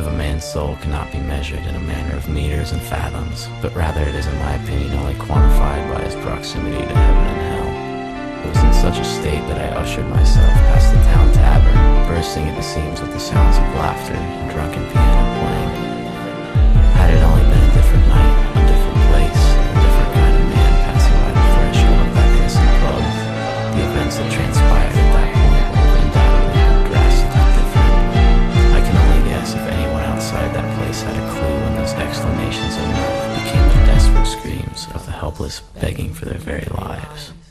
of a man's soul cannot be measured in a manner of meters and fathoms, but rather it is, in my opinion, only quantified by his proximity to heaven and hell. It was in such a state that I ushered myself past the town tavern, bursting at the seams with the sounds of laughter and drunken piano playing. Had it only been a different night, a different place, a different kind of man passing by the threshold of that innocent club, the events that transpired at that point would have undoubtedly been drastically different. I can only guess if anyone outside that place had a clue when those exclamations of mirth became the desperate screams of the helpless begging for their very lives.